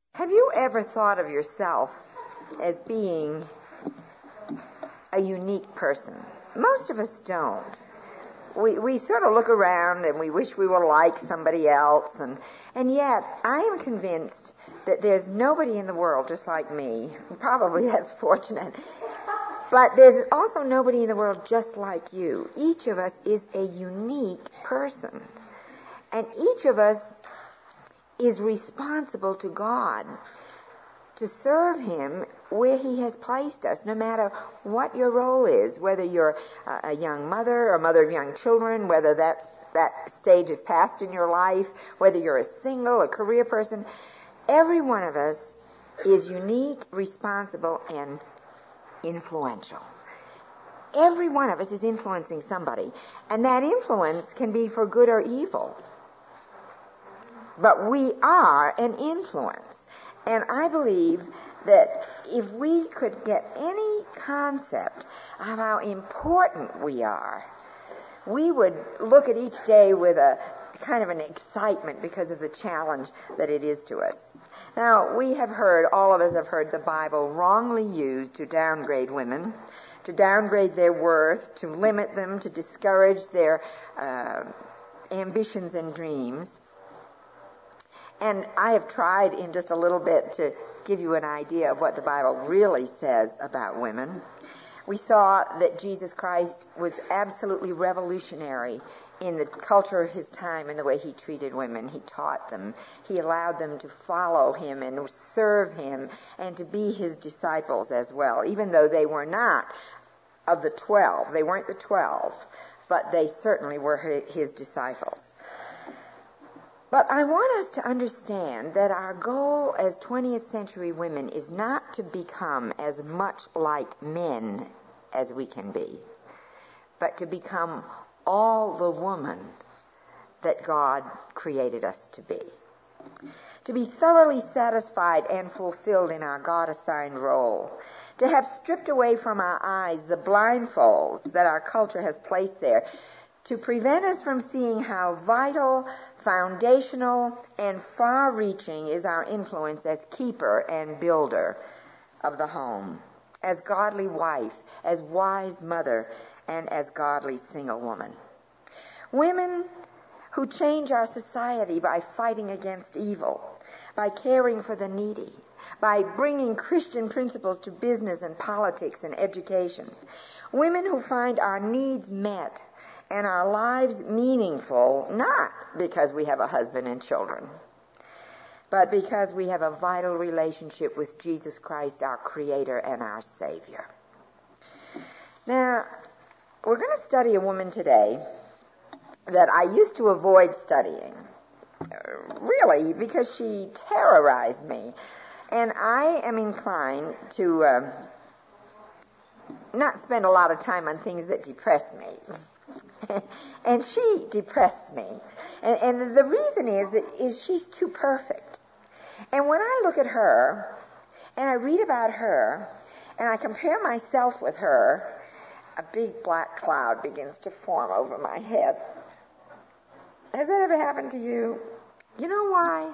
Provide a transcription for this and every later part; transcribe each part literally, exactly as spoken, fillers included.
Have you ever thought of yourself as being a unique person? Most of us don't. We we sort of look around and we wish we were like somebody else, and, and yet I am convinced that there's nobody in the world just like me. Probably that's fortunate. But there's also nobody in the world just like you. Each of us is a unique person. And each of us is responsible to God to serve Him where He has placed us, no matter what your role is, whether you're a young mother or a mother of young children, whether that's, that stage is past in your life, whether you're a single, a career person. Every one of us is unique, responsible, and influential. Every one of us is influencing somebody, and that influence can be for good or evil. But we are an influence. And I believe that if we could get any concept of how important we are, we would look at each day with a kind of an excitement because of the challenge that it is to us. Now, we have heard, all of us have heard the Bible wrongly used to downgrade women, to downgrade their worth, to limit them, to discourage their uh, ambitions and dreams. And I have tried in just a little bit to give you an idea of what the Bible really says about women. We saw that Jesus Christ was absolutely revolutionary in the culture of His time in the way He treated women. He taught them. He allowed them to follow Him and serve Him and to be His disciples as well, even though they were not of the twelve. They weren't the twelve, but they certainly were His disciples. But I want us to understand that our goal as twentieth century women is not to become as much like men as we can be, but to become all the woman that God created us to be. To be thoroughly satisfied and fulfilled in our God-assigned role. To have stripped away from our eyes the blindfolds that our culture has placed there, to prevent us from seeing how vital, foundational, and far-reaching is our influence as keeper and builder of the home, as godly wife, as wise mother, and as godly single woman. Women who change our society by fighting against evil, by caring for the needy, by bringing Christian principles to business and politics and education. Women who find our needs met and our lives meaningful, not because we have a husband and children, but because we have a vital relationship with Jesus Christ, our Creator and our Savior. Now, we're going to study a woman today that I used to avoid studying, really, because she terrorized me. And I am inclined to uh, not spend a lot of time on things that depress me. And she depressed me. And, and the reason is that is she's too perfect. And when I look at her, and I read about her, and I compare myself with her, a big black cloud begins to form over my head. Has that ever happened to you? You know why?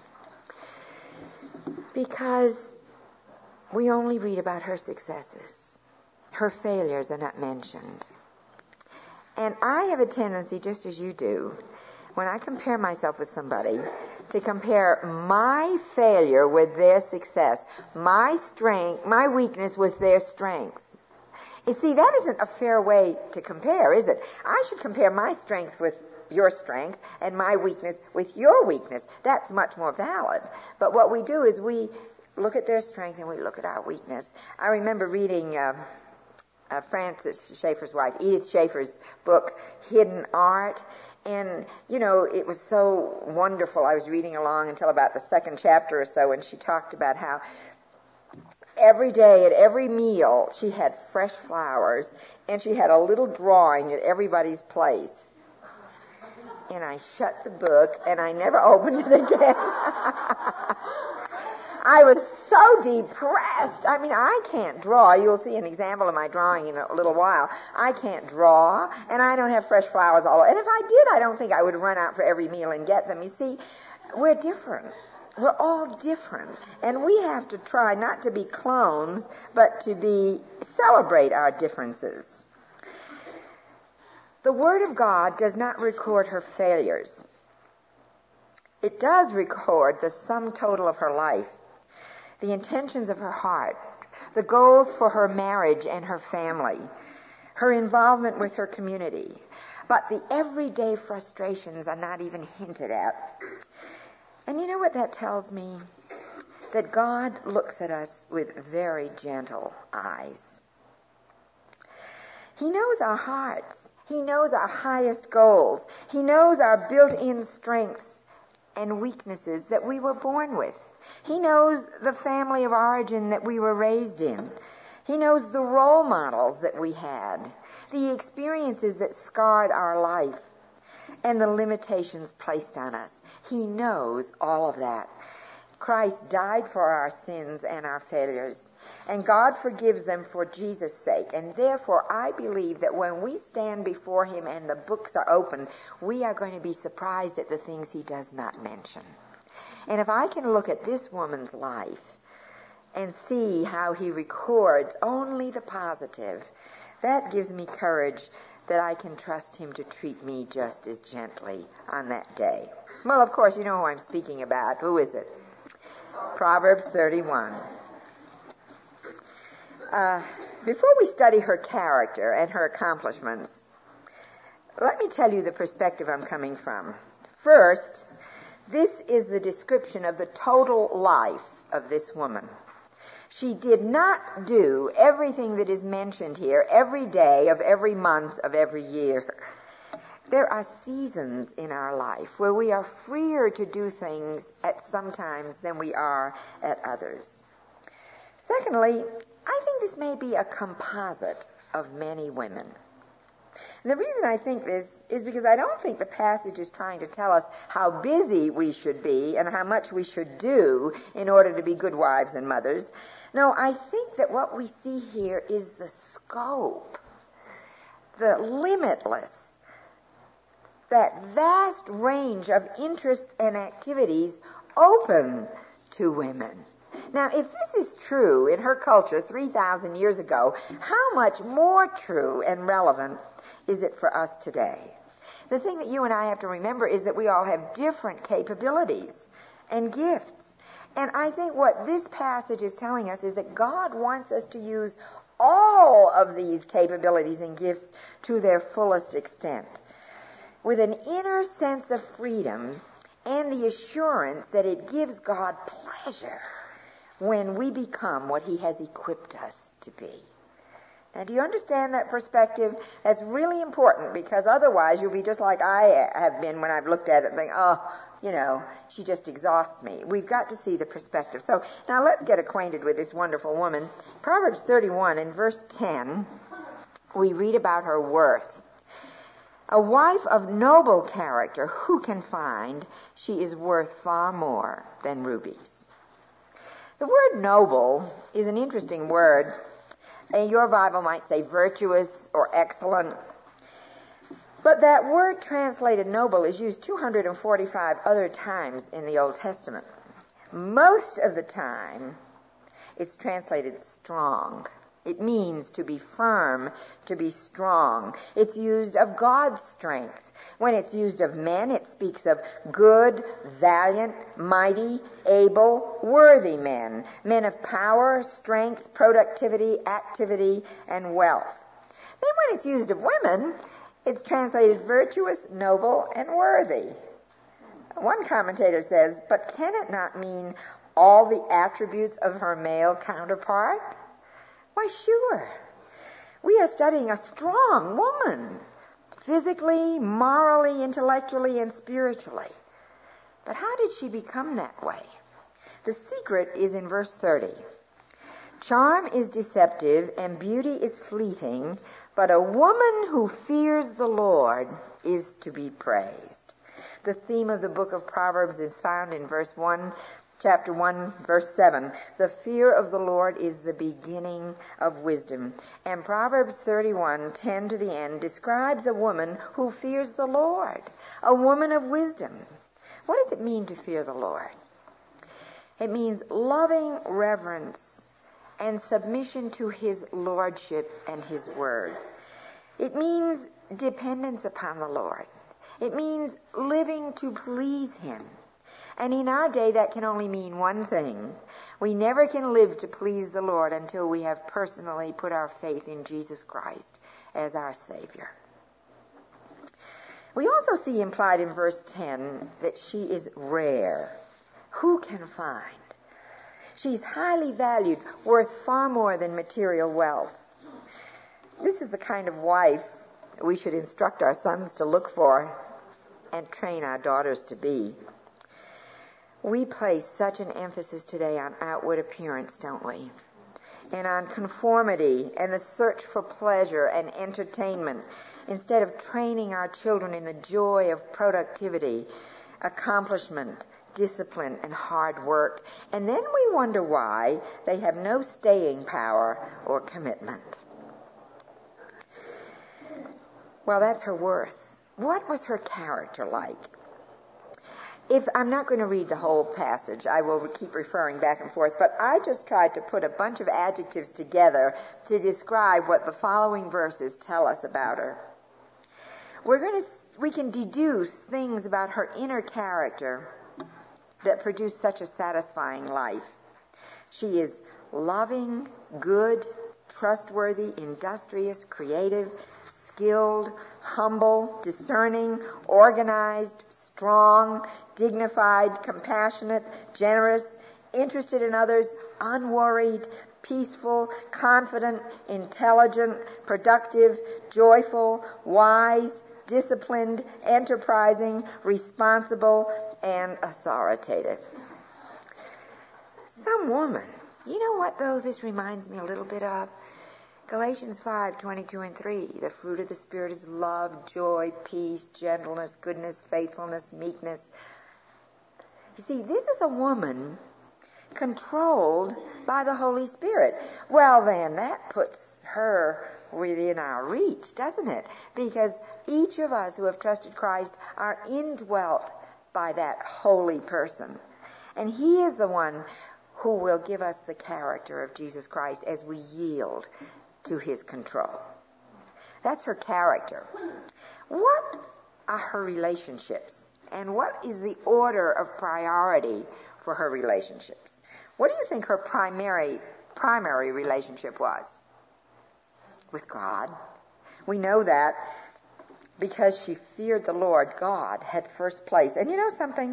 Because we only read about her successes. Her failures are not mentioned. And I have a tendency, just as you do, when I compare myself with somebody, to compare my failure with their success, my strength, my weakness with their strengths. You see, that isn't a fair way to compare, is it? I should compare my strength with your strength and my weakness with your weakness. That's much more valid. But what we do is we look at their strength and we look at our weakness. I remember reading uh, uh, Francis Schaeffer's wife, Edith Schaeffer's book, Hidden Art. And, you know, it was so wonderful. I was reading along until about the second chapter or so, and she talked about how every day at every meal she had fresh flowers, and she had a little drawing at everybody's place. And I shut the book, and I never opened it again. I was so depressed. I mean, I can't draw. You'll see an example of my drawing in a little while. I can't draw, and I don't have fresh flowers all over. And if I did, I don't think I would run out for every meal and get them. You see, we're different. We're all different, and we have to try not to be clones, but to be celebrate our differences. The Word of God does not record her failures. It does record the sum total of her life, the intentions of her heart, the goals for her marriage and her family, her involvement with her community. But the everyday frustrations are not even hinted at. And you know what that tells me? That God looks at us with very gentle eyes. He knows our hearts. He knows our highest goals. He knows our built-in strengths and weaknesses that we were born with. He knows the family of origin that we were raised in. He knows the role models that we had, the experiences that scarred our life, and the limitations placed on us. He knows all of that. Christ died for our sins and our failures, and God forgives them for Jesus' sake. And therefore, I believe that when we stand before Him and the books are open, we are going to be surprised at the things He does not mention. And if I can look at this woman's life and see how He records only the positive, that gives me courage that I can trust Him to treat me just as gently on that day. Well, of course, you know who I'm speaking about. Who is it? Proverbs thirty-one. Uh, before we study her character and her accomplishments, let me tell you the perspective I'm coming from. First, this is the description of the total life of this woman. She did not do everything that is mentioned here every day of every month of every year. There are seasons in our life where we are freer to do things at some times than we are at others. Secondly, I think this may be a composite of many women. And the reason I think this is because I don't think the passage is trying to tell us how busy we should be and how much we should do in order to be good wives and mothers. No, I think that what we see here is the scope, the limitless, that vast range of interests and activities open to women. Now, if this is true in her culture three thousand years ago, how much more true and relevant is it for us today? The thing that you and I have to remember is that we all have different capabilities and gifts. And I think what this passage is telling us is that God wants us to use all of these capabilities and gifts to their fullest extent, with an inner sense of freedom and the assurance that it gives God pleasure when we become what He has equipped us to be. Now, do you understand that perspective? That's really important, because otherwise you'll be just like I have been when I've looked at it and think, oh, you know, she just exhausts me. We've got to see the perspective. So now let's get acquainted with this wonderful woman. Proverbs thirty-one in verse ten, we read about her worth. A wife of noble character, who can find? She is worth far more than rubies. The word noble is an interesting word. Your Bible might say virtuous or excellent. But that word translated noble is used two hundred forty-five other times in the Old Testament. Most of the time, it's translated strong. It means to be firm, to be strong. It's used of God's strength. When it's used of men, it speaks of good, valiant, mighty, able, worthy men, men of power, strength, productivity, activity, and wealth. Then when it's used of women, it's translated virtuous, noble, and worthy. One commentator says, but can it not mean all the attributes of her male counterpart? Why, sure. We are studying a strong woman, physically, morally, intellectually, and spiritually. But how did she become that way? The secret is in verse thirty. Charm is deceptive and beauty is fleeting, but a woman who fears the Lord is to be praised. The theme of the book of Proverbs is found in verse one, chapter one, verse seven. The fear of the Lord is the beginning of wisdom. And Proverbs thirty-one, ten to the end, describes a woman who fears the Lord, a woman of wisdom. What does it mean to fear the Lord? It means loving reverence and submission to his lordship and his word. It means dependence upon the Lord. It means living to please him. And in our day, that can only mean one thing. We never can live to please the Lord until we have personally put our faith in Jesus Christ as our Savior. We also see implied in verse ten that she is rare. Who can find? She's highly valued, worth far more than material wealth. This is the kind of wife we should instruct our sons to look for and train our daughters to be. We place such an emphasis today on outward appearance, don't we? And on conformity and the search for pleasure and entertainment, instead of training our children in the joy of productivity, accomplishment, discipline, and hard work. And then we wonder why they have no staying power or commitment. Well, that's her worth. What was her character like? If I'm not going to read the whole passage, I will keep referring back and forth, but I just tried to put a bunch of adjectives together to describe what the following verses tell us about her. We're going to, we can deduce things about her inner character that produce such a satisfying life. She is loving, good, trustworthy, industrious, creative, skilled, humble, discerning, organized, strong, dignified, compassionate, generous, interested in others, unworried, peaceful, confident, intelligent, productive, joyful, wise, disciplined, enterprising, responsible, and authoritative. Some woman. You know what, though, this reminds me a little bit of? Galatians five, twenty-two and three. The fruit of the Spirit is love, joy, peace, gentleness, goodness, faithfulness, meekness. You see, this is a woman controlled by the Holy Spirit. Well, then, that puts her within our reach, doesn't it? Because each of us who have trusted Christ are indwelt by that holy person. And he is the one who will give us the character of Jesus Christ as we yield to his control. That's her character. What are her relationships? And what is the order of priority for her relationships? What do you think her primary primary relationship was? With God. We know that because she feared the Lord, God had first place. And you know something?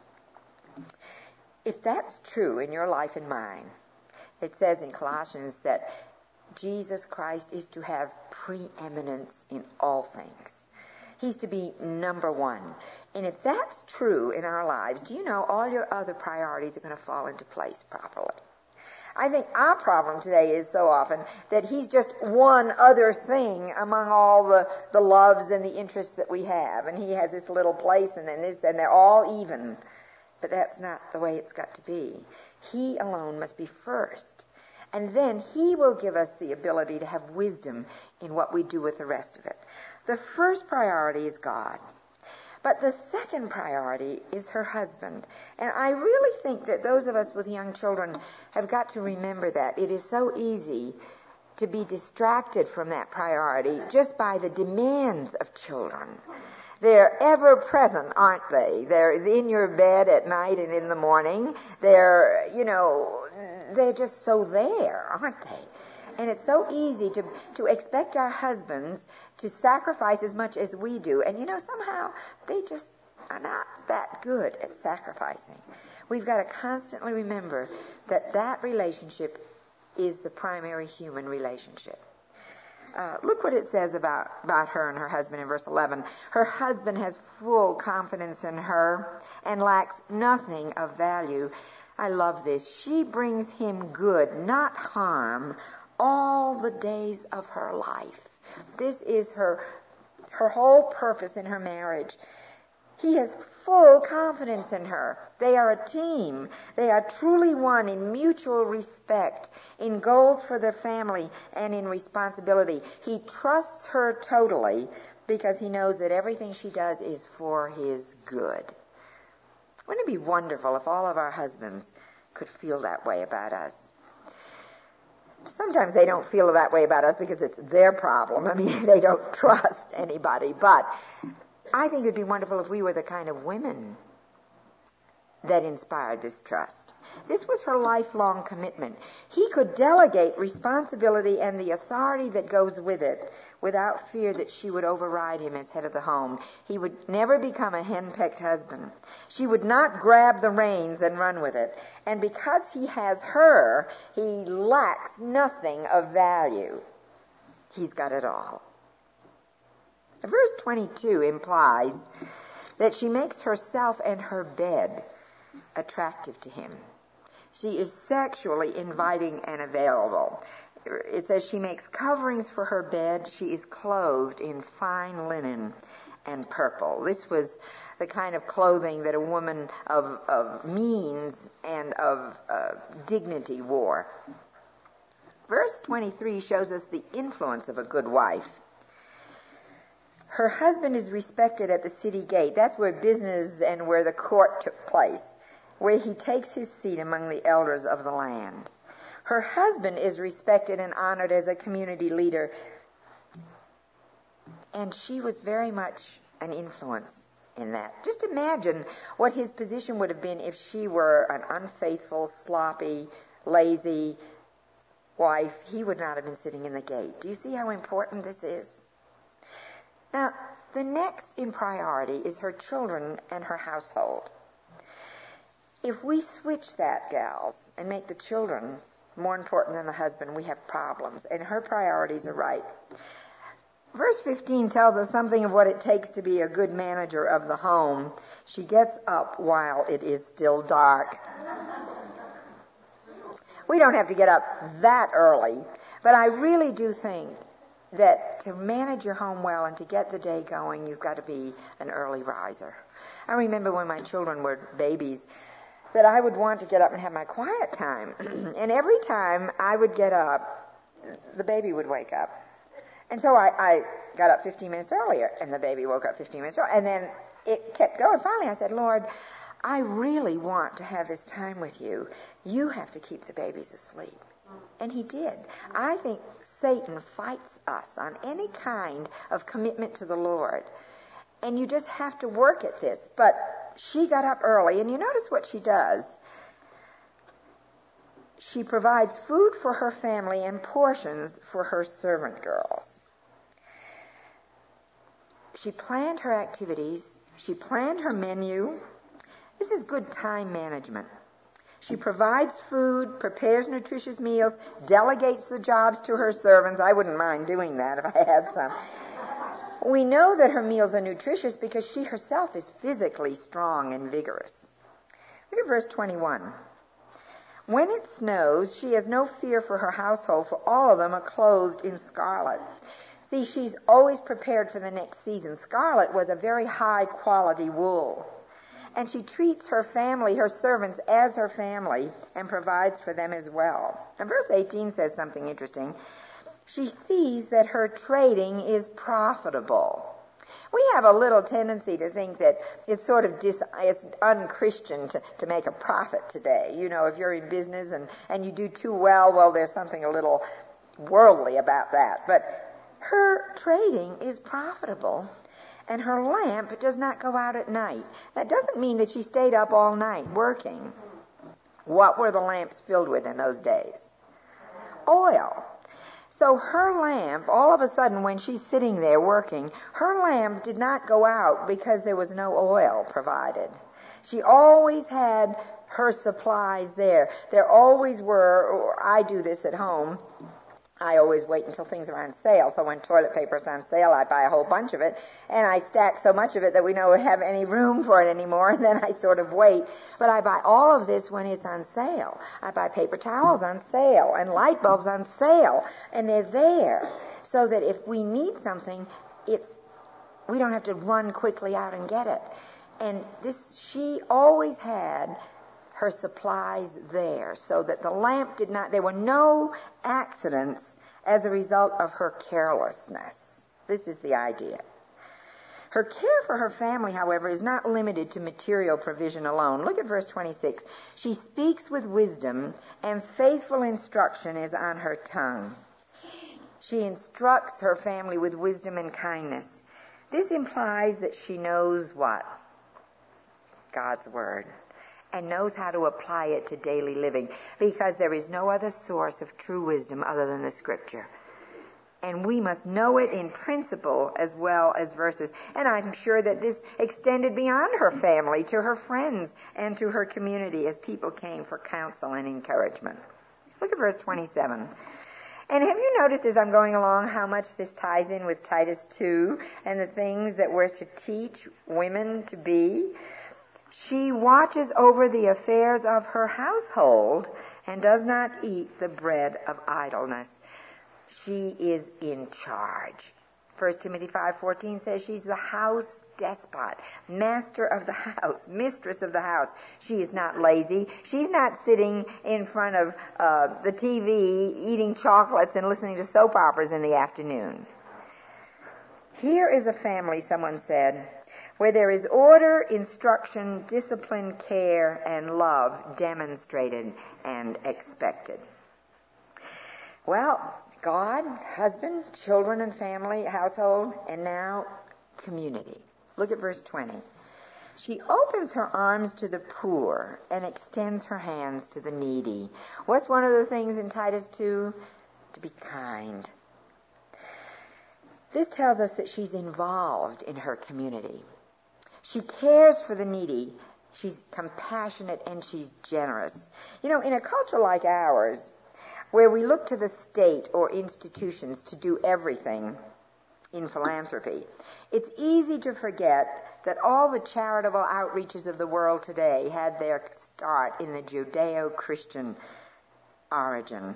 If that's true in your life and mine, it says in Colossians that Jesus Christ is to have preeminence in all things. He's to be number one. And if that's true in our lives, do you know all your other priorities are going to fall into place properly? I think our problem today is so often that he's just one other thing among all the, the loves and the interests that we have. And he has this little place and then this, and they're all even. But that's not the way it's got to be. He alone must be first. And then he will give us the ability to have wisdom in what we do with the rest of it. The first priority is God. But the second priority is her husband. And I really think that those of us with young children have got to remember that. It is so easy to be distracted from that priority just by the demands of children. They're ever present, aren't they? They're in your bed at night and in the morning. They're, you know, they're just so there, aren't they? And it's so easy to, to expect our husbands to sacrifice as much as we do. And, you know, somehow they just are not that good at sacrificing. We've got to constantly remember that that relationship is the primary human relationship. Uh, look what it says about, about her and her husband in verse eleven. Her husband has full confidence in her and lacks nothing of value. I love this. She brings him good, not harm, all the days of her life. This is her, her whole purpose in her marriage. He has full confidence in her. They are a team. They are truly one in mutual respect, in goals for their family, and in responsibility. He trusts her totally because he knows that everything she does is for his good. Wouldn't it be wonderful if all of our husbands could feel that way about us. Sometimes they don't feel that way about us because it's their problem. I mean, they don't trust anybody. But I think it would be wonderful if we were the kind of women that inspired this trust. This was her lifelong commitment. He could delegate responsibility and the authority that goes with it without fear that she would override him as head of the home. He would never become a henpecked husband. She would not grab the reins and run with it. And because he has her, he lacks nothing of value. He's got it all. Verse twenty-two implies that she makes herself and her bed attractive to him. She is sexually inviting and available. It says she makes coverings for her bed. She is clothed in fine linen and purple. This was the kind of clothing that a woman of, of means and of uh, dignity wore. Verse twenty-three shows us the influence of a good wife. Her husband is respected at the city gate. That's where business and where the court took place, where he takes his seat among the elders of the land. Her husband is respected and honored as a community leader, and she was very much an influence in that. Just imagine what his position would have been if she were an unfaithful, sloppy, lazy wife. He would not have been sitting in the gate. Do you see how important this is? Now, the next in priority is her children and her household. If we switch that, gals, and make the children more important than the husband, we have problems, and her priorities are right. Verse fifteen tells us something of what it takes to be a good manager of the home. She gets up while it is still dark. We don't have to get up that early, but I really do think that to manage your home well and to get the day going, you've got to be an early riser. I remember when my children were babies that I would want to get up and have my quiet time. And every time I would get up, the baby would wake up. And so I, I got up fifteen minutes earlier, and the baby woke up fifteen minutes earlier. And then it kept going. Finally, I said, Lord, I really want to have this time with you. You have to keep the babies asleep. And he did. I think Satan fights us on any kind of commitment to the Lord. And you just have to work at this. But she got up early, and you notice what she does. She provides food for her family and portions for her servant girls. She planned her activities. She planned her menu. This is good time management. She provides food, prepares nutritious meals, delegates the jobs to her servants. I wouldn't mind doing that if I had some. We know that her meals are nutritious because she herself is physically strong and vigorous. Look at verse twenty-one. When it snows, she has no fear for her household, for all of them are clothed in scarlet. See, she's always prepared for the next season. Scarlet was a very high-quality wool. And she treats her family, her servants, as her family and provides for them as well. And verse eighteen says something interesting. She sees that her trading is profitable. We have a little tendency to think that it's sort of dis, it's unchristian to, to make a profit today. You know, if you're in business and, and you do too well, well, there's something a little worldly about that. But her trading is profitable, and her lamp does not go out at night. That doesn't mean that she stayed up all night working. What were the lamps filled with in those days? Oil. So her lamp, all of a sudden when she's sitting there working, her lamp did not go out because there was no oil provided. She always had her supplies there. There always were, or I do this at home, I always wait until things are on sale. So when toilet paper is on sale, I buy a whole bunch of it, and I stack so much of it that we don't have any room for it anymore, and then I sort of wait. But I buy all of this when it's on sale. I buy paper towels on sale and light bulbs on sale, and they're there so that if we need something, it's we don't have to run quickly out and get it. And this, she always had her supplies there, so that the lamp did not, there were no accidents as a result of her carelessness. This is the idea. Her care for her family, however, is not limited to material provision alone. Look at verse twenty-six. She speaks with wisdom, and faithful instruction is on her tongue. She instructs her family with wisdom and kindness. This implies that she knows what? God's Word, and knows how to apply it to daily living, because there is no other source of true wisdom other than the Scripture. And we must know it in principle as well as verses. And I'm sure that this extended beyond her family, to her friends, and to her community as people came for counsel and encouragement. Look at verse twenty-seven. And have you noticed as I'm going along how much this ties in with Titus two and the things that we're to teach women to be? She watches over the affairs of her household and does not eat the bread of idleness. She is in charge. First Timothy five fourteen says she's the house despot, master of the house, mistress of the house. She is not lazy. She's not sitting in front of uh, the T V eating chocolates and listening to soap operas in the afternoon. Here is a family, someone said, where there is order, instruction, discipline, care, and love demonstrated and expected. Well, God, husband, children and family, household, and now community. Look at verse twenty. She opens her arms to the poor and extends her hands to the needy. What's one of the things in Titus two? To be kind. This tells us that she's involved in her community. She cares for the needy. She's compassionate and she's generous. You know, in a culture like ours, where we look to the state or institutions to do everything in philanthropy, it's easy to forget that all the charitable outreaches of the world today had their start in the Judeo-Christian origin.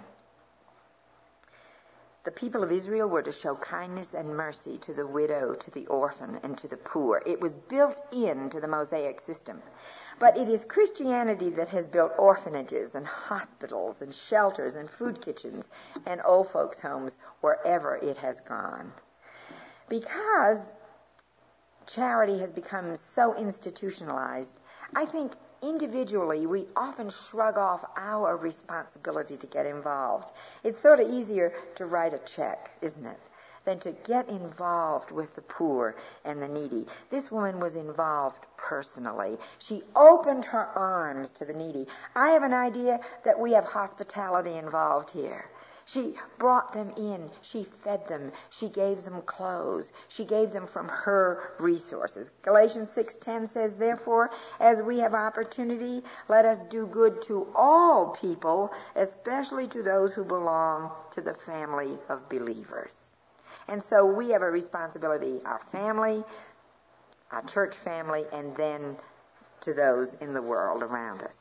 The people of Israel were to show kindness and mercy to the widow, to the orphan, and to the poor. It was built into the Mosaic system. But it is Christianity that has built orphanages and hospitals and shelters and food kitchens and old folks' homes wherever it has gone. Because charity has become so institutionalized, I think individually we often shrug off our responsibility to get involved. It's sort of easier to write a check, isn't it, than to get involved with the poor and the needy. This woman was involved personally. She opened her arms to the needy. I have an idea that we have hospitality involved here. She brought them in. She fed them. She gave them clothes. She gave them from her resources. Galatians six ten says, therefore, as we have opportunity, let us do good to all people, especially to those who belong to the family of believers. And so we have a responsibility, our family, our church family, and then to those in the world around us.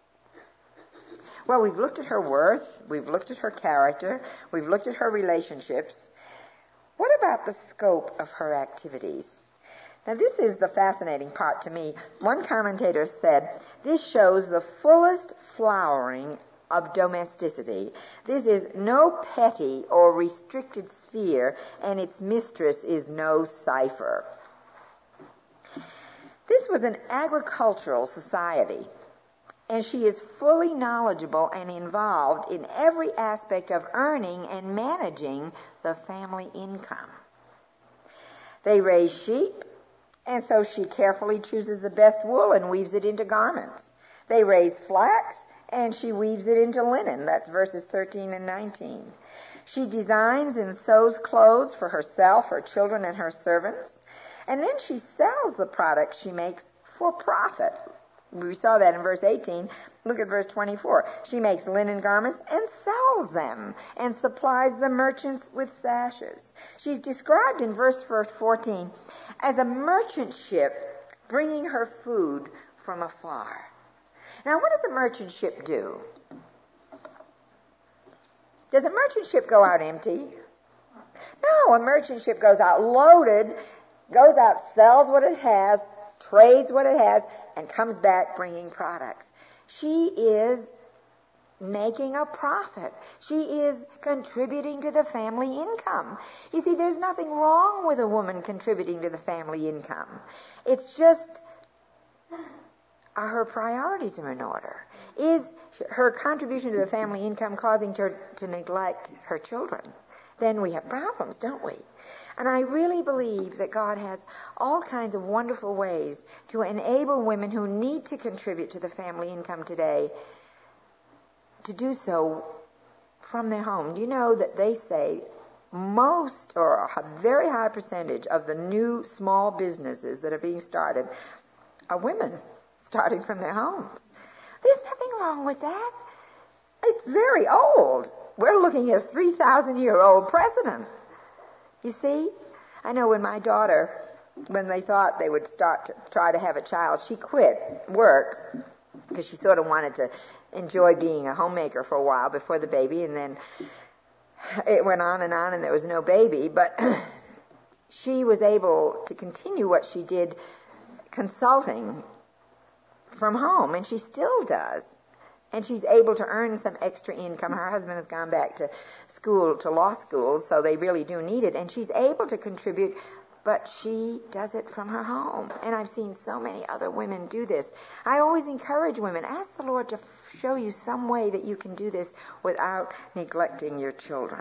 Well, we've looked at her worth, we've looked at her character, we've looked at her relationships. What about the scope of her activities? Now, this is the fascinating part to me. One commentator said, this shows the fullest flowering of domesticity. This is no petty or restricted sphere, and its mistress is no cipher. This was an agricultural society, and she is fully knowledgeable and involved in every aspect of earning and managing the family income. They raise sheep, and so she carefully chooses the best wool and weaves it into garments. They raise flax, and she weaves it into linen. That's verses thirteen and nineteen. She designs and sews clothes for herself, her children, and her servants. And then she sells the products she makes for profit. We saw that in verse eighteen. Look at verse twenty-four. She makes linen garments and sells them and supplies the merchants with sashes. She's described in verse fourteen as a merchant ship bringing her food from afar. Now, what does a merchant ship do? Does a merchant ship go out empty? No, a merchant ship goes out loaded, goes out, sells what it has, trades what it has, and comes back bringing products. She is making a profit. She is contributing to the family income. You see, there's nothing wrong with a woman contributing to the family income. It's just, are her priorities in order? Is her contribution to the family income causing her to neglect her children? Then we have problems, don't we? And I really believe that God has all kinds of wonderful ways to enable women who need to contribute to the family income today to do so from their home. Do you know that they say most or a very high percentage of the new small businesses that are being started are women starting from their homes? There's nothing wrong with that. It's very old. We're looking at a three thousand year old precedent. You see? I know when my daughter, when they thought they would start to try to have a child, she quit work because she sort of wanted to enjoy being a homemaker for a while before the baby, and then it went on and on and there was no baby, but she was able to continue what she did consulting from home, and she still does. And she's able to earn some extra income. Her husband has gone back to school, to law school, so they really do need it. And she's able to contribute, but she does it from her home. And I've seen so many other women do this. I always encourage women, ask the Lord to show you some way that you can do this without neglecting your children.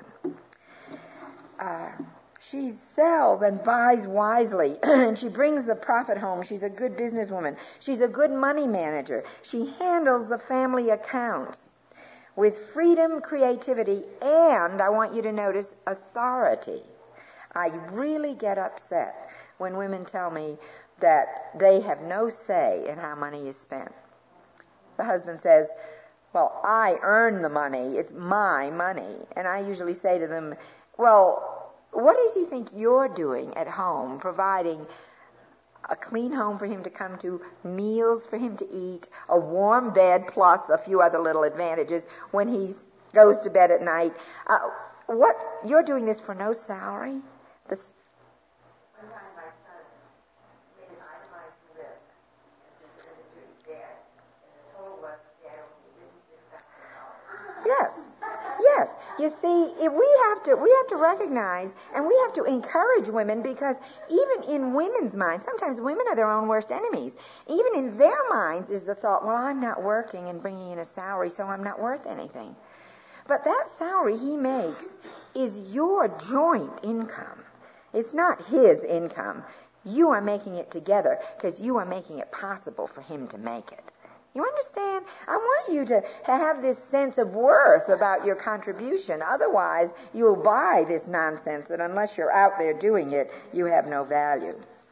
Uh, she sells and buys wisely, and she brings the profit home. She's a good businesswoman. She's a good money manager. She handles the family accounts with freedom, creativity, and, I want you to notice, authority. I really get upset when women tell me that they have no say in how money is spent. The husband says, well, I earn the money. It's my money. And I usually say to them, well, what does he think you're doing at home, providing a clean home for him to come to, meals for him to eat, a warm bed, plus a few other little advantages when he goes to bed at night? Uh, what, you're doing this for no salary? This, One time my son made an itemized list and presented to his dad, and the total was, Dad, only fifty-six thousand dollars. Yes. Yes, you see, if we have to, we have to recognize and we have to encourage women, because even in women's minds, sometimes women are their own worst enemies. Even in their minds is the thought, well, I'm not working and bringing in a salary, so I'm not worth anything. But that salary he makes is your joint income. It's not his income. You are making it together because you are making it possible for him to make it. You understand? I want you to have this sense of worth about your contribution. Otherwise, you'll buy this nonsense that unless you're out there doing it, you have no value.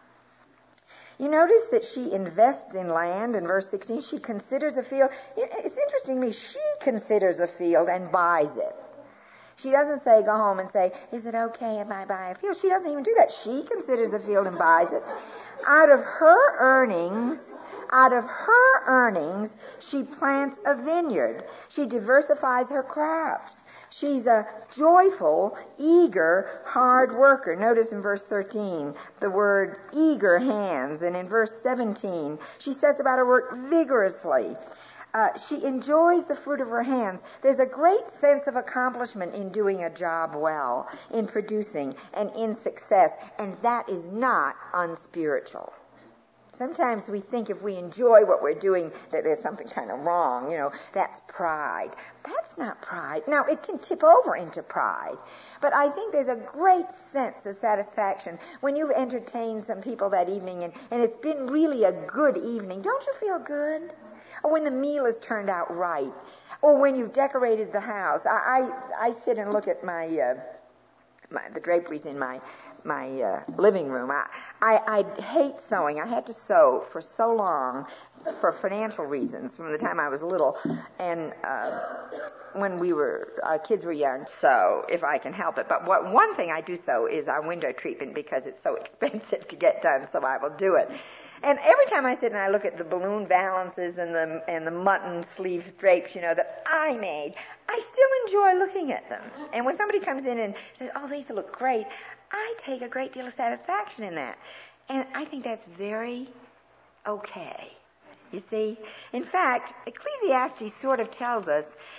You notice that she invests in land in verse sixteen. She considers a field. It's interesting to me. She considers a field and buys it. She doesn't say, go home and say, is it okay if I buy a field? She doesn't even do that. She considers a field and buys it. Out of her earnings... Out of her earnings, she plants a vineyard. She diversifies her crops. She's a joyful, eager, hard worker. Notice in verse thirteen the word eager hands. And in verse seventeen, she sets about her work vigorously. Uh, she enjoys the fruit of her hands. There's a great sense of accomplishment in doing a job well, in producing, and in success. And that is not unspiritual. Sometimes we think if we enjoy what we're doing that there's something kind of wrong, you know, that's pride. That's not pride. Now, it can tip over into pride, but I think there's a great sense of satisfaction when you've entertained some people that evening and, and it's been really a good evening. Don't you feel good? Or when the meal has turned out right, or when you've decorated the house. I, I, I sit and look at my... Uh, My, the draperies in my my uh, living room. I, I I hate sewing. I had to sew for so long for financial reasons from the time I was little, and uh, when we were our kids were young. So if I can help it, but what one thing I do sew is our window treatment because it's so expensive to get done. So I will do it. And every time I sit and I look at the balloon valances and the and the mutton sleeve drapes, you know, that I made, I still enjoy looking at them. And when somebody comes in and says, oh, these look great, I take a great deal of satisfaction in that. And I think that's very okay. You see? In fact, Ecclesiastes sort of tells us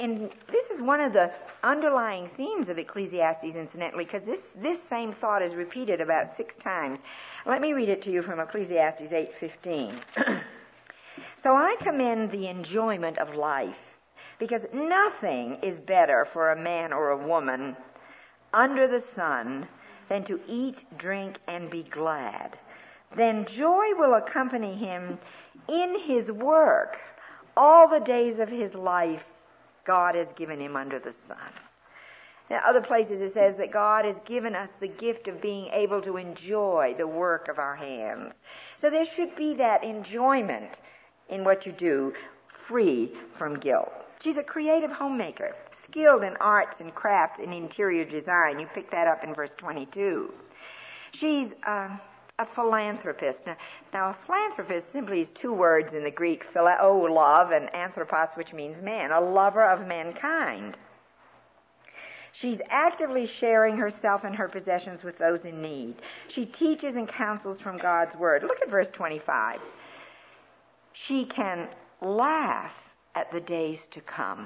and this is one of the underlying themes of Ecclesiastes, incidentally, because this, this same thought is repeated about six times. Let me read it to you from Ecclesiastes eight fifteen. So I commend the enjoyment of life, because nothing is better for a man or a woman under the sun than to eat, drink, and be glad. Then joy will accompany him in his work all the days of his life God has given him under the sun. In other places it says that God has given us the gift of being able to enjoy the work of our hands. So there should be that enjoyment in what you do, free from guilt. She's a creative homemaker, skilled in arts and crafts and interior design. You pick that up in verse twenty-two. She's uh, a philanthropist. Now, now, a philanthropist simply is two words in the Greek, phileo, love, and anthropos, which means man, a lover of mankind. She's actively sharing herself and her possessions with those in need. She teaches and counsels from God's Word. Look at verse twenty-five. She can laugh at the days to come.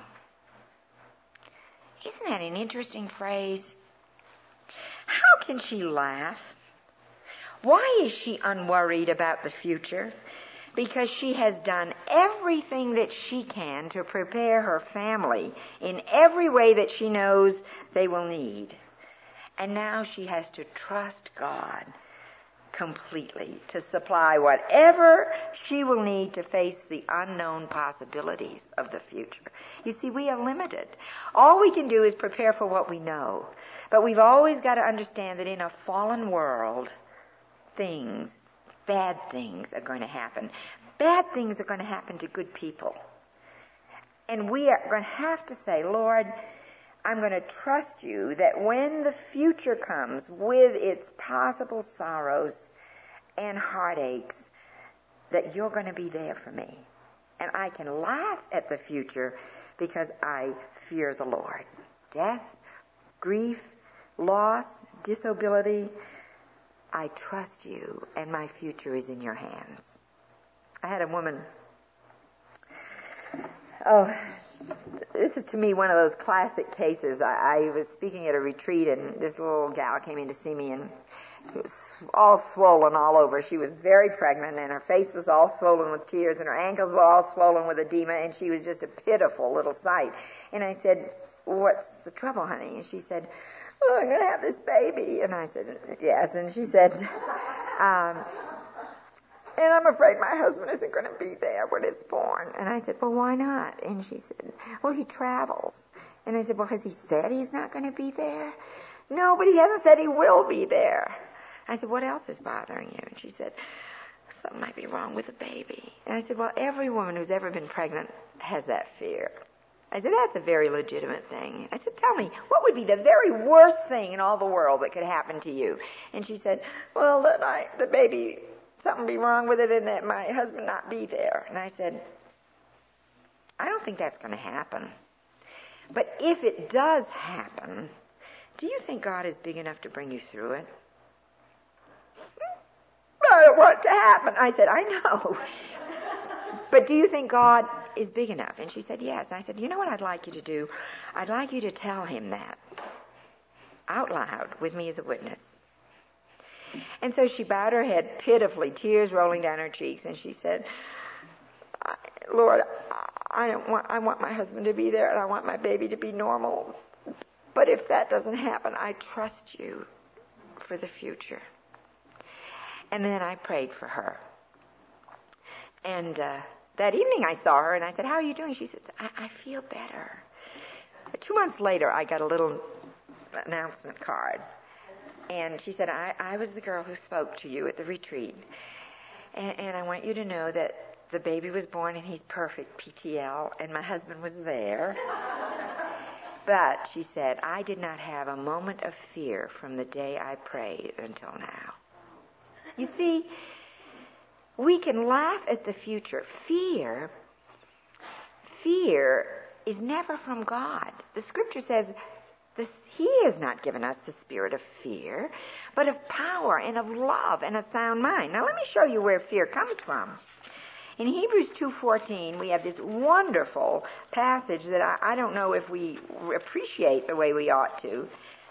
Isn't that an interesting phrase? How can she laugh? Why is she unworried about the future? Because she has done everything that she can to prepare her family in every way that she knows they will need. And now she has to trust God completely to supply whatever she will need to face the unknown possibilities of the future. You see, we are limited. All we can do is prepare for what we know. But we've always got to understand that in a fallen world, things, bad things are going to happen. Bad things are going to happen to good people. And we are going to have to say, Lord, I'm going to trust you that when the future comes with its possible sorrows and heartaches, that you're going to be there for me. And I can laugh at the future because I fear the Lord. Death, grief, loss, disability, I trust you, and my future is in your hands. I had a woman, oh, this is to me one of those classic cases. I, I was speaking at a retreat, and this little gal came in to see me, and she was all swollen all over. She was very pregnant, and her face was all swollen with tears, and her ankles were all swollen with edema, and she was just a pitiful little sight. And I said, what's the trouble, honey? And she said, oh, I'm going to have this baby. And I said, yes. And she said, um, and I'm afraid my husband isn't going to be there when it's born. And I said, well, why not? And she said, well, he travels. And I said, well, has he said he's not going to be there? No, but he hasn't said he will be there. I said, what else is bothering you? And she said, something might be wrong with the baby. And I said, well, every woman who's ever been pregnant has that fear. I said, that's a very legitimate thing. I said, tell me, what would be the very worst thing in all the world that could happen to you? And she said, well, that I, the baby, something be wrong with it and that my husband not be there. And I said, I don't think that's going to happen. But if it does happen, do you think God is big enough to bring you through it? I don't want it to happen. I said, I know. But do you think God is big enough? And she said, yes. And I said, you know what I'd like you to do? I'd like you to tell him that out loud with me as a witness. And so she bowed her head pitifully, tears rolling down her cheeks, and she said, Lord, I don't want, I want my husband to be there, and I want my baby to be normal. But if that doesn't happen, I trust you for the future. And then I prayed for her. And uh, that evening I saw her, and I said, how are you doing? She said, I, I feel better. Two months later, I got a little announcement card. And she said, I, I was the girl who spoke to you at the retreat. And, and I want you to know that the baby was born and he's perfect, P T L, and my husband was there. But, she said, I did not have a moment of fear from the day I prayed until now. You see, we can laugh at the future. Fear, fear is never from God. The scripture says, this, he has not given us the spirit of fear, but of power and of love and a sound mind. Now let me show you where fear comes from. In Hebrews two fourteen, we have this wonderful passage that I, I don't know if we appreciate the way we ought to.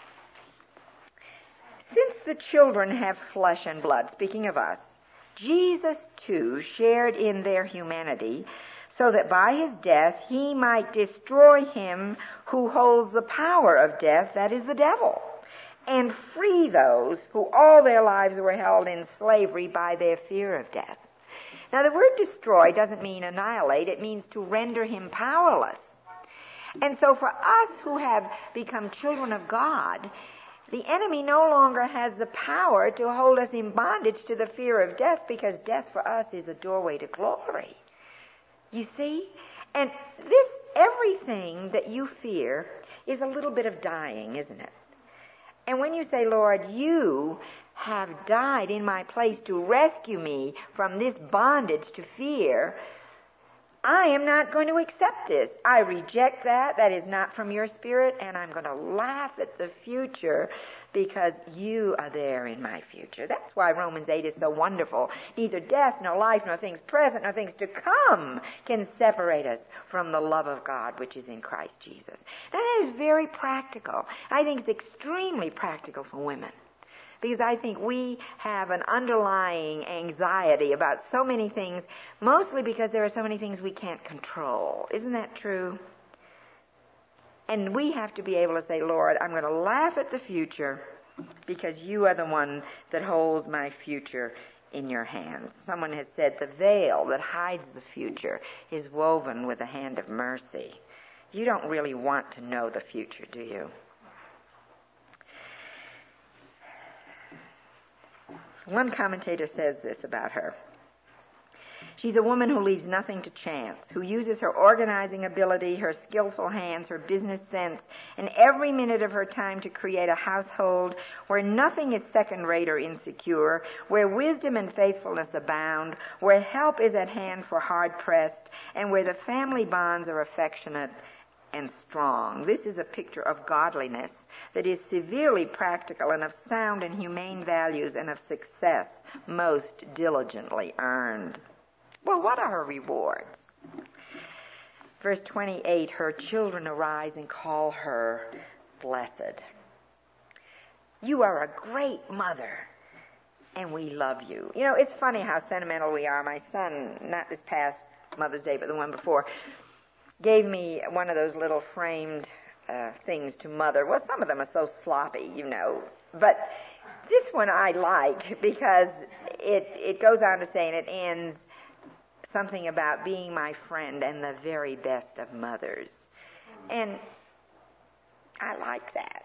Since the children have flesh and blood, speaking of us, Jesus too shared in their humanity, so that by his death he might destroy him who holds the power of death, that is the devil, and free those who all their lives were held in slavery by their fear of death. Now, the word destroy doesn't mean annihilate. It means to render him powerless. And so for us who have become children of God, the enemy no longer has the power to hold us in bondage to the fear of death, because death for us is a doorway to glory. You see? And this, everything that you fear is a little bit of dying, isn't it? And when you say, Lord, you have died in my place to rescue me from this bondage to fear, I am not going to accept this. I reject that. That is not from your spirit, and I'm going to laugh at the future because you are there in my future. That's why Romans eight is so wonderful. Neither death, nor life, nor things present, nor things to come can separate us from the love of God which is in Christ Jesus. And that is very practical. I think it's extremely practical for women, because I think we have an underlying anxiety about so many things, mostly because there are so many things we can't control. Isn't that true? And we have to be able to say, Lord, I'm going to laugh at the future because you are the one that holds my future in your hands. Someone has said the veil that hides the future is woven with a hand of mercy. You don't really want to know the future, do you? One commentator says this about her. She's a woman who leaves nothing to chance, who uses her organizing ability, her skillful hands, her business sense, and every minute of her time to create a household where nothing is second-rate or insecure, where wisdom and faithfulness abound, where help is at hand for hard-pressed, and where the family bonds are affectionate and strong. This is a picture of godliness that is severely practical and of sound and humane values and of success most diligently earned. Well, what are her rewards? Verse twenty-eight, her children arise and call her blessed. You are a great mother, and we love you. You know, it's funny how sentimental we are. My son, not this past Mother's Day, but the one before, gave me one of those little framed uh, things to mother. Well, some of them are so sloppy, you know, but this one I like because it, it goes on to say, and it ends, something about being my friend and the very best of mothers. And I like that.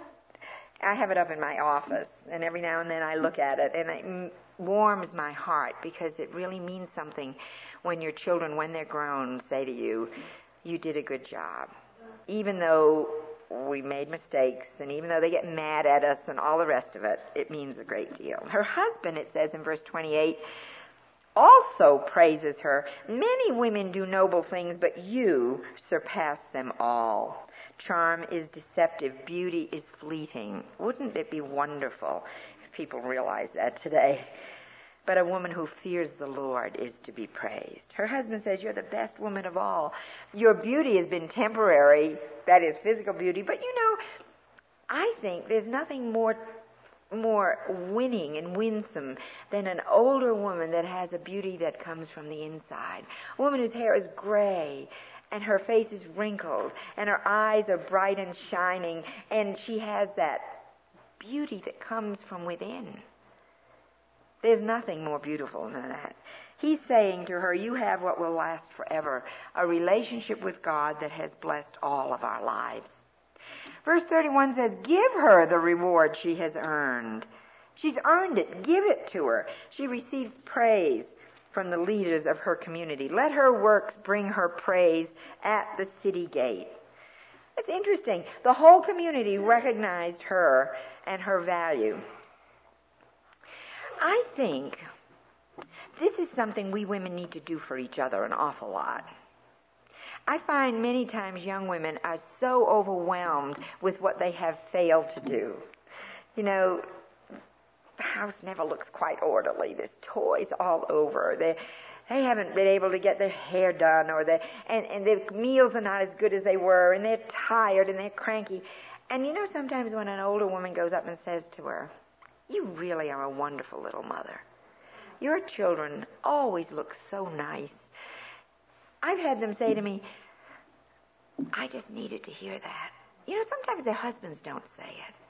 I have it up in my office, and every now and then I look at it, and it warms my heart because it really means something when your children, when they're grown, say to you, you did a good job. Even though we made mistakes, and even though they get mad at us and all the rest of it, it means a great deal. Her husband, it says in verse twenty-eight, also praises her. Many women do noble things, but you surpass them all. Charm is deceptive. Beauty is fleeting. Wouldn't it be wonderful if people realized that today? But a woman who fears the Lord is to be praised. Her husband says, you're the best woman of all. Your beauty has been temporary, that is physical beauty, but you know, I think there's nothing more more winning and winsome than an older woman that has a beauty that comes from the inside. A woman whose hair is gray and her face is wrinkled and her eyes are bright and shining, and she has that beauty that comes from within. There's nothing more beautiful than that. He's saying to her, you have what will last forever, a relationship with God that has blessed all of our lives. Verse thirty-one says, give her the reward she has earned. She's earned it. Give it to her. She receives praise from the leaders of her community. Let her works bring her praise at the city gate. It's interesting. The whole community recognized her and her value. I think this is something we women need to do for each other an awful lot. I find many times young women are so overwhelmed with what they have failed to do. You know, the house never looks quite orderly. There's toys all over. They're, They haven't been able to get their hair done, or they and, and their meals are not as good as they were, and they're tired and they're cranky. And you know, sometimes when an older woman goes up and says to her, "You really are a wonderful little mother. Your children always look so nice." I've had them say to me, "I just needed to hear that." You know, sometimes their husbands don't say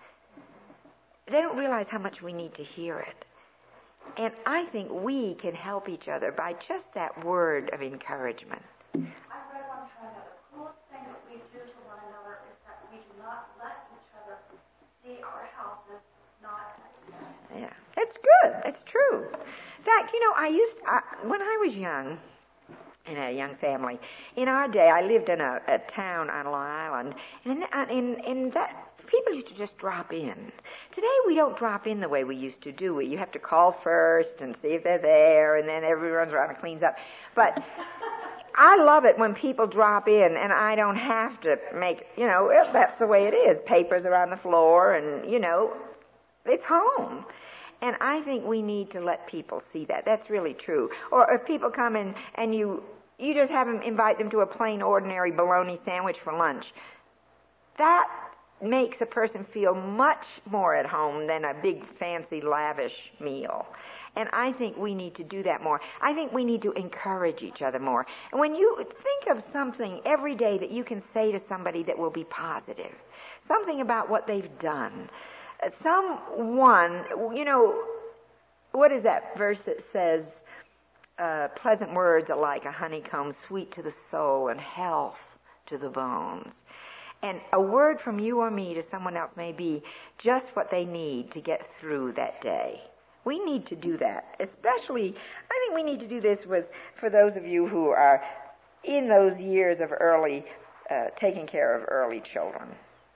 it. They don't realize how much we need to hear it. And I think we can help each other by just that word of encouragement. I read one time that the coolest thing that we do to one another is that we do not let each other see our houses not as Yeah, it's good. It's true. In fact, you know, I used to, I, when I was young, in a young family, in our day, I lived in a, a town on Long Island, and in, in, in that, people used to just drop in. Today, we don't drop in the way we used to, do we? You have to call first and see if they're there, and then everyone runs around and cleans up. But I love it when people drop in, and I don't have to make, you know, that's the way it is. Papers are on the floor, and, you know, it's home. And I think we need to let people see that. That's really true. Or if people come in and you you just have them, invite them to a plain, ordinary bologna sandwich for lunch, that makes a person feel much more at home than a big, fancy, lavish meal. And I think we need to do that more. I think we need to encourage each other more. And when you think of something every day that you can say to somebody that will be positive, something about what they've done, someone, you know, what is that verse that says, uh, pleasant words are like a honeycomb, sweet to the soul and health to the bones. And a word from you or me to someone else may be just what they need to get through that day. We need to do that. Especially, I think we need to do this with, for those of you who are in those years of early, uh, taking care of early children.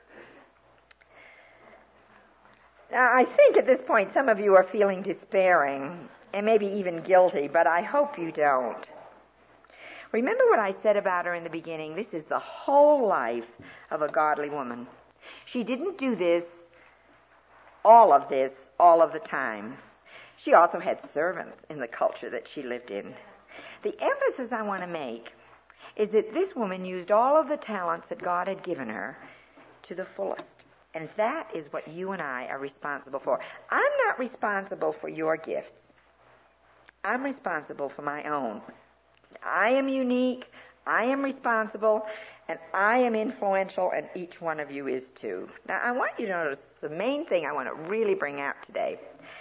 Now, I think at this point some of you are feeling despairing and maybe even guilty, but I hope you don't. Remember what I said about her in the beginning? This is the whole life of a godly woman. She didn't do this, all of this, all of the time. She also had servants in the culture that she lived in. The emphasis I want to make is that this woman used all of the talents that God had given her to the fullest. And that is what you and I are responsible for. I'm not responsible for your gifts. I'm responsible for my own. I am unique, I am responsible, and I am influential, and each one of you is too. Now, I want you to notice the main thing I want to really bring out today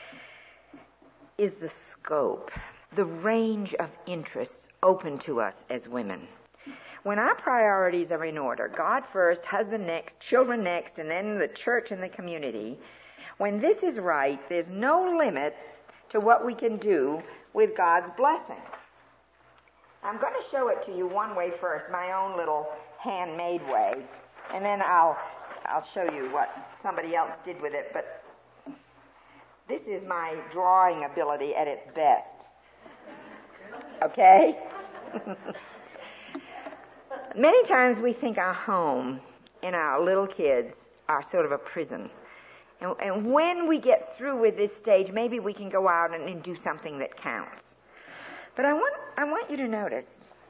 is the scope, the range of interests open to us as women. When our priorities are in order, God first, husband next, children next, and then the church and the community, when this is right, there's no limit to what we can do with God's blessing. I'm going to show it to you one way first, my own little handmade way, and then I'll I'll show you what somebody else did with it, but this is my drawing ability at its best. Okay? Many times we think our home and our little kids are sort of a prison. And, and when we get through with this stage, maybe we can go out and, and do something that counts. But I want I want you to notice,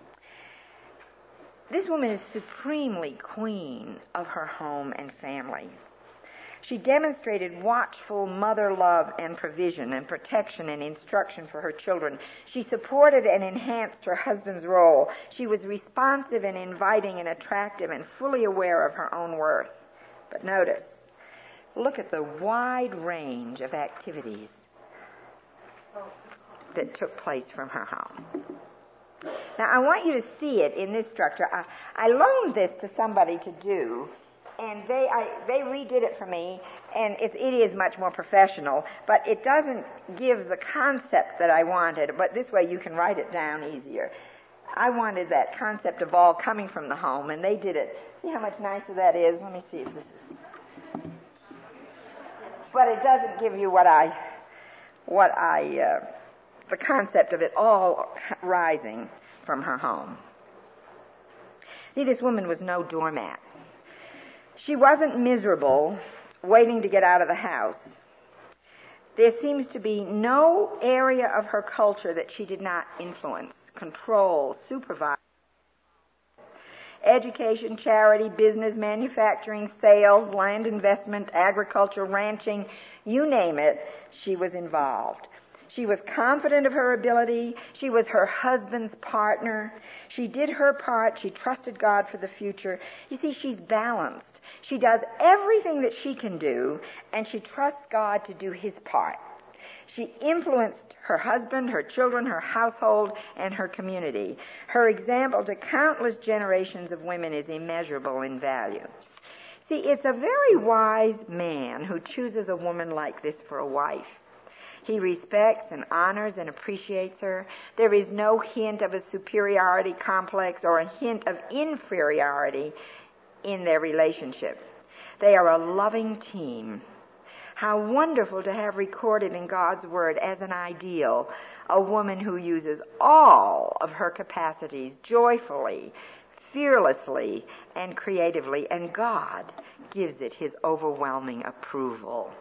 this woman is supremely queen of her home and family. She demonstrated watchful mother love and provision and protection and instruction for her children. She supported and enhanced her husband's role. She was responsive and inviting and attractive and fully aware of her own worth. But notice, look at the wide range of activities that took place from her home. Now, I want you to see it in this structure. I, I loaned this to somebody to do, and they I, they redid it for me, and it, it is much more professional, but it doesn't give the concept that I wanted, but this way you can write it down easier. I wanted that concept of all coming from the home, and they did it. See how much nicer that is? Let me see if this is... But it doesn't give you what I... what I... Uh, the concept of it all rising from her home. See, this woman was no doormat. She wasn't miserable waiting to get out of the house. There seems to be no area of her culture that she did not influence, control, supervise. Education, charity, business, manufacturing, sales, land investment, agriculture, ranching, you name it, she was involved. She was confident of her ability. She was her husband's partner. She did her part. She trusted God for the future. You see, she's balanced. She does everything that she can do, and she trusts God to do his part. She influenced her husband, her children, her household, and her community. Her example to countless generations of women is immeasurable in value. See, it's a very wise man who chooses a woman like this for a wife. He respects and honors and appreciates her. There is no hint of a superiority complex or a hint of inferiority in their relationship. They are a loving team. How wonderful to have recorded in God's Word as an ideal a woman who uses all of her capacities joyfully, fearlessly, and creatively, and God gives it his overwhelming approval.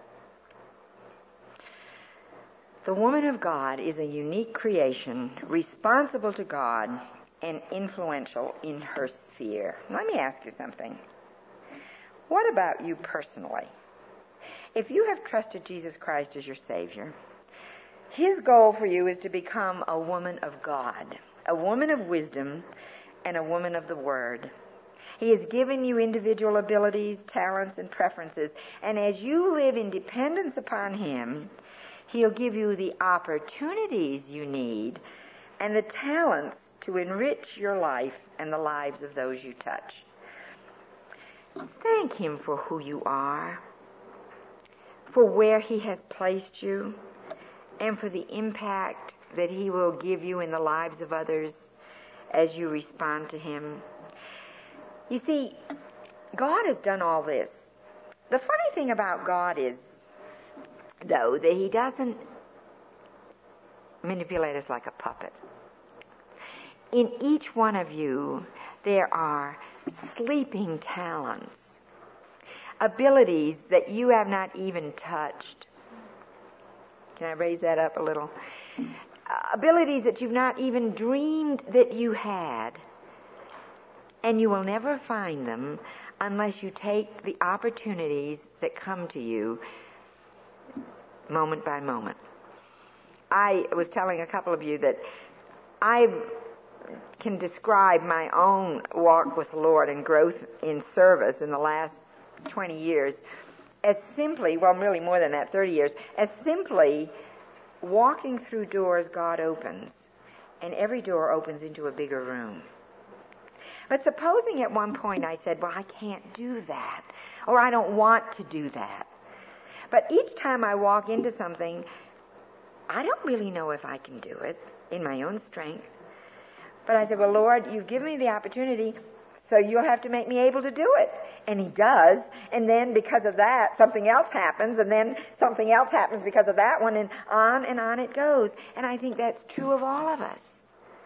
The woman of God is a unique creation, responsible to God and influential in her sphere. Let me ask you something. What about you personally? If you have trusted Jesus Christ as your Savior, his goal for you is to become a woman of God, a woman of wisdom, and a woman of the Word. He has given you individual abilities, talents, and preferences, and as you live in dependence upon him, he'll give you the opportunities you need and the talents to enrich your life and the lives of those you touch. Thank him for who you are, for where he has placed you, and for the impact that he will give you in the lives of others as you respond to him. You see, God has done all this. The funny thing about God is, though, that he doesn't manipulate us like a puppet. In each one of you, there are sleeping talents, abilities that you have not even touched. Can I raise that up a little? Uh, abilities that you've not even dreamed that you had. And you will never find them unless you take the opportunities that come to you moment by moment. I was telling a couple of you that I can describe my own walk with the Lord and growth in service in the last twenty years as simply, well, really more than that, thirty years, as simply walking through doors God opens, and every door opens into a bigger room. But supposing at one point I said, well, I can't do that, or I don't want to do that. But each time I walk into something, I don't really know if I can do it in my own strength. But I said, well, Lord, you've given me the opportunity, so you'll have to make me able to do it. And he does. And then because of that, something else happens, and then something else happens because of that one, and on and on it goes. And I think that's true of all of us.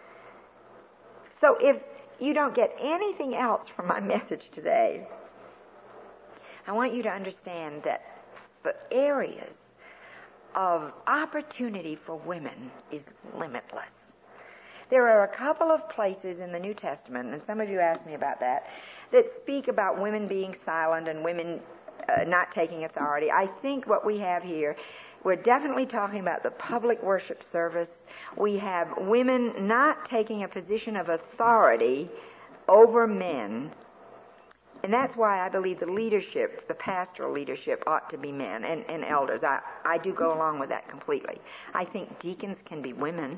So if you don't get anything else from my message today, I want you to understand that the areas of opportunity for women is limitless. There are a couple of places in the New Testament, and some of you asked me about that, that speak about women being silent and women uh, not taking authority. I think what we have here, we're definitely talking about the public worship service. We have women not taking a position of authority over men. And that's why I believe the leadership, the pastoral leadership, ought to be men and, and elders. I, I do go along with that completely. I think deacons can be women.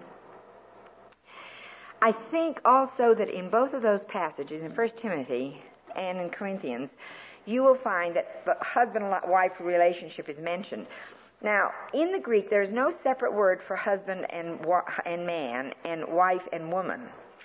I think also that in both of those passages, in First Timothy and in Corinthians, you will find that the husband-wife relationship is mentioned. Now, in the Greek, there is no separate word for husband and, and man and wife and woman.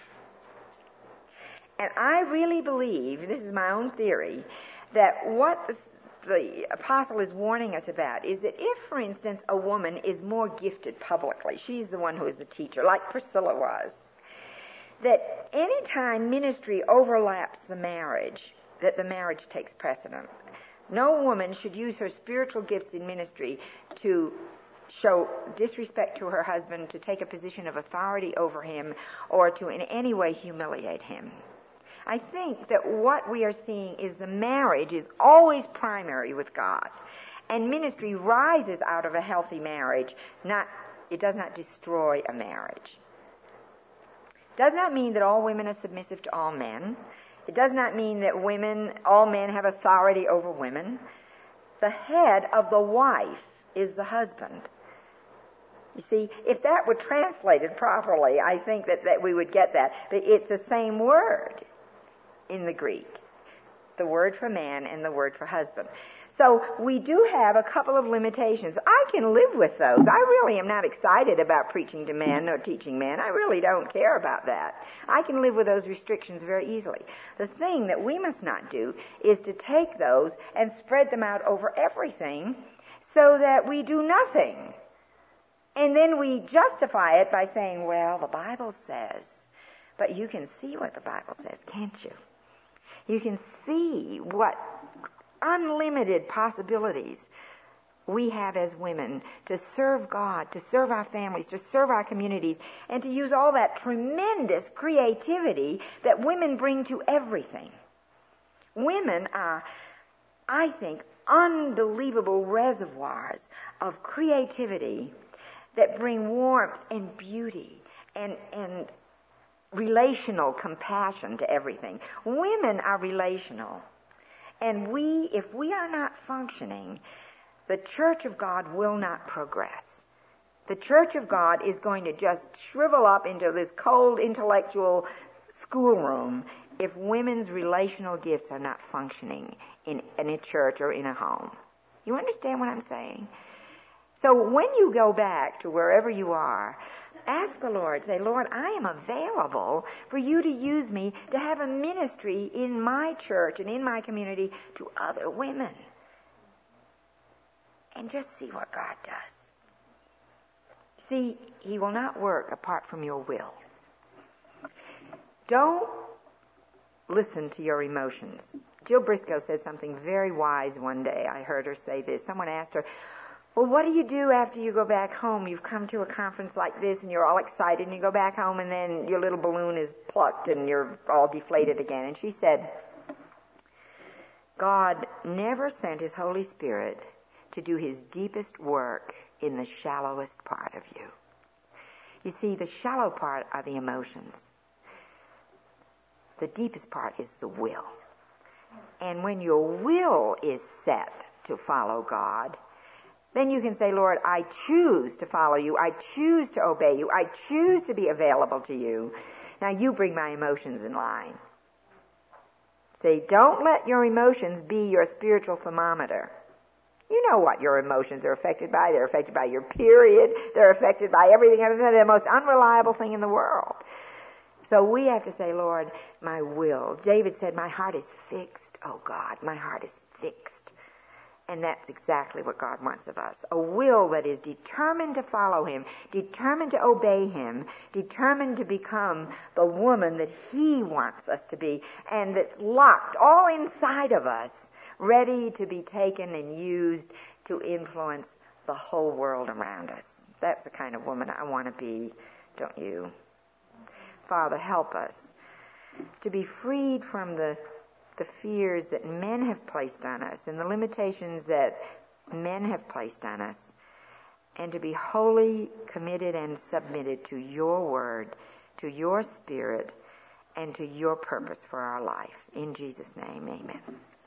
And I really believe, this is my own theory, that what the, the apostle is warning us about is that if, for instance, a woman is more gifted publicly, she's the one who is the teacher, like Priscilla was, that any time ministry overlaps the marriage, that the marriage takes precedent. No woman should use her spiritual gifts in ministry to show disrespect to her husband, to take a position of authority over him, or to in any way humiliate him. I think that what we are seeing is the marriage is always primary with God. And ministry rises out of a healthy marriage. Not, it does not destroy a marriage. It does not mean that all women are submissive to all men. It does not mean that women, all men have authority over women. The head of the wife is the husband. You see, if that were translated properly, I think that, that we would get that. But it's the same word in the Greek. The word for man and the word for husband. So we do have a couple of limitations. I can live with those. I really am not excited about preaching to men or teaching men. I really don't care about that. I can live with those restrictions very easily. The thing that we must not do is to take those and spread them out over everything so that we do nothing. And then we justify it by saying, well, the Bible says. But you can see what the Bible says, can't you? You can see what unlimited possibilities we have as women to serve God, to serve our families, to serve our communities, and to use all that tremendous creativity that women bring to everything. Women are, I think, unbelievable reservoirs of creativity that bring warmth and beauty and, and relational compassion to everything. Women are relational. And we, if we are not functioning, the Church of God will not progress. The Church of God is going to just shrivel up into this cold intellectual schoolroom if women's relational gifts are not functioning in, in a church or in a home. You understand what I'm saying? So when you go back to wherever you are, ask the Lord, say, Lord, I am available for you to use me to have a ministry in my church and in my community to other women. And just see what God does. See, He will not work apart from your will. Don't listen to your emotions. Jill Briscoe said something very wise one day. I heard her say this. Someone asked her, well, what do you do after you go back home? You've come to a conference like this and you're all excited and you go back home and then your little balloon is plucked and you're all deflated again. And she said, God never sent His Holy Spirit to do His deepest work in the shallowest part of you. You see, the shallow part are the emotions. The deepest part is the will. And when your will is set to follow God, then you can say, Lord, I choose to follow you. I choose to obey you. I choose to be available to you. Now you bring my emotions in line. Say, don't let your emotions be your spiritual thermometer. You know what your emotions are affected by. They're affected by your period. They're affected by everything. They're the most unreliable thing in the world. So we have to say, Lord, my will. David said, my heart is fixed. Oh God, my heart is fixed. And that's exactly what God wants of us. A will that is determined to follow Him, determined to obey Him, determined to become the woman that He wants us to be, and that's locked all inside of us, ready to be taken and used to influence the whole world around us. That's the kind of woman I want to be, don't you? Father, help us to be freed from the the fears that men have placed on us and the limitations that men have placed on us, and to be wholly committed and submitted to your word, to your spirit, and to your purpose for our life. In Jesus' name, amen.